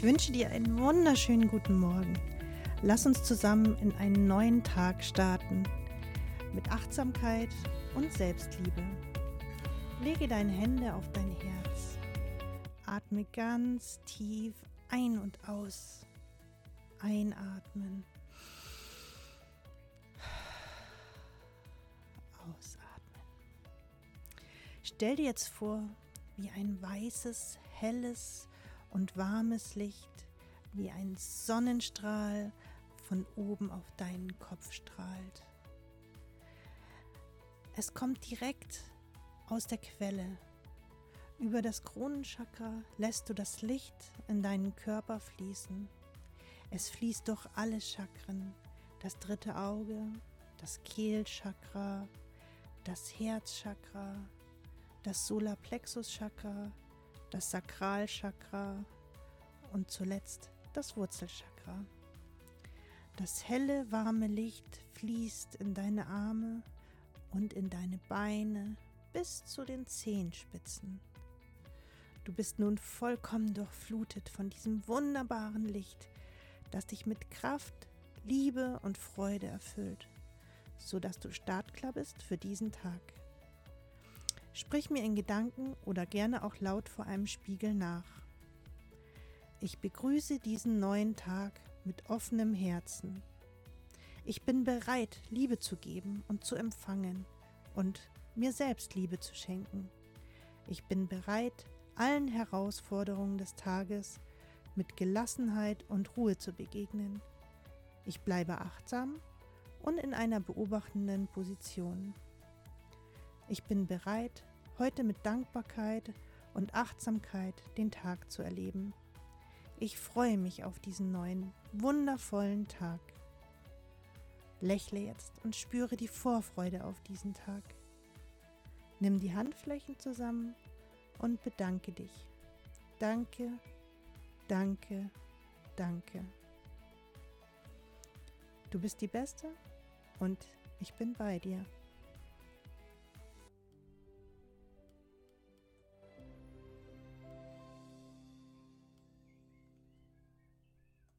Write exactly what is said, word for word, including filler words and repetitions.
Ich wünsche dir einen wunderschönen guten Morgen. Lass uns zusammen in einen neuen Tag starten, mit Achtsamkeit und Selbstliebe. Lege deine Hände auf dein Herz. Atme ganz tief ein und aus. Einatmen. Ausatmen. Stell dir jetzt vor, wie ein weißes, helles und warmes Licht, wie ein Sonnenstrahl von oben auf deinen Kopf strahlt. Es kommt direkt aus der Quelle. Über das Kronenchakra lässt du das Licht in deinen Körper fließen. Es fließt durch alle Chakren, das dritte Auge, das Kehlchakra, das Herzchakra, das Solarplexuschakra, das Sakralchakra und zuletzt das Wurzelchakra. Das helle, warme Licht fließt in deine Arme und in deine Beine bis zu den Zehenspitzen. Du bist nun vollkommen durchflutet von diesem wunderbaren Licht, das dich mit Kraft, Liebe und Freude erfüllt, sodass du startklar bist für diesen Tag. Sprich mir in Gedanken oder gerne auch laut vor einem Spiegel nach. Ich begrüße diesen neuen Tag mit offenem Herzen. Ich bin bereit, Liebe zu geben und zu empfangen und mir selbst Liebe zu schenken. Ich bin bereit, allen Herausforderungen des Tages mit Gelassenheit und Ruhe zu begegnen. Ich bleibe achtsam und in einer beobachtenden Position. Ich bin bereit, heute mit Dankbarkeit und Achtsamkeit den Tag zu erleben. Ich freue mich auf diesen neuen, wundervollen Tag. Lächle jetzt und spüre die Vorfreude auf diesen Tag. Nimm die Handflächen zusammen und bedanke dich. Danke, danke, danke. Du bist die Beste und ich bin bei dir.